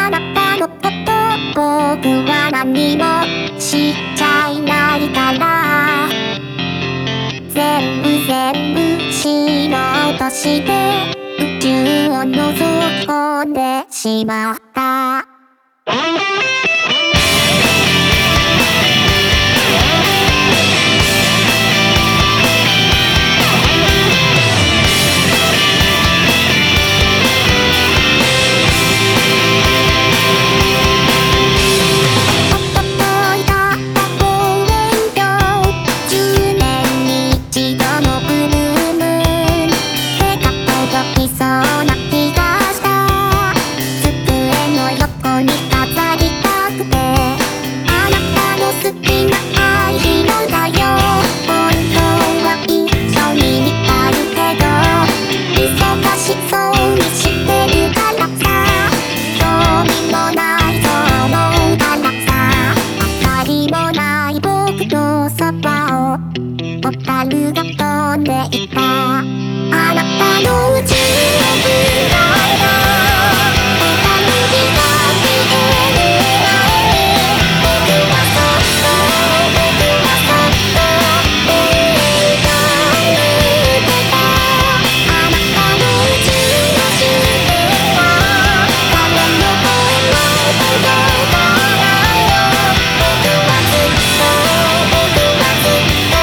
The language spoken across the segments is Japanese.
あなたのこと僕は何も知っちゃいないから、全部知ろうとして宇宙を覗き込んでしまった。ホタルが飛んでいた。あなたの宇宙へフライド、ホタルが消える前に僕はそっと映画に出た。あなたの宇宙の終点は誰の声も届かないよ。僕はずっと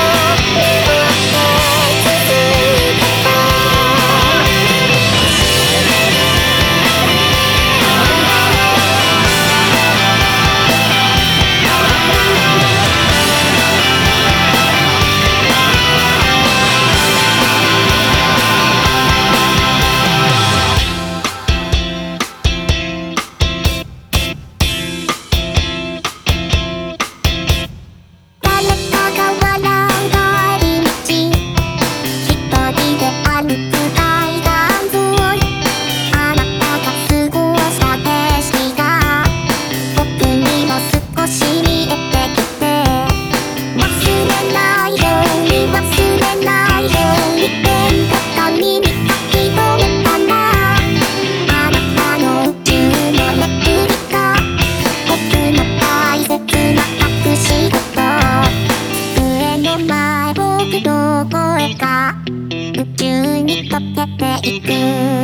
宇宙に溶けていく。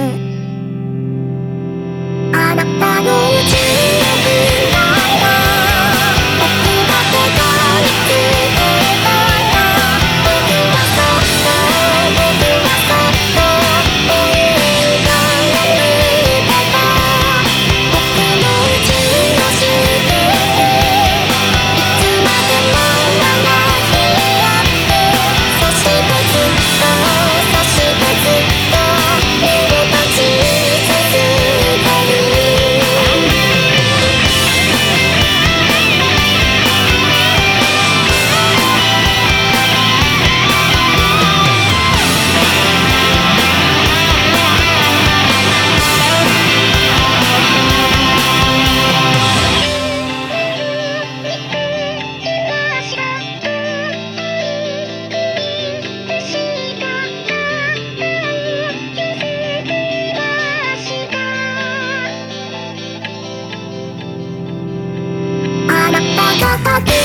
あなたの宇宙へフライド、僕がここにつけたら僕はそっと映画へ出た。僕の宇宙の終点へいつまでも長くやってそしてずっと目を立ち続ける。あなたが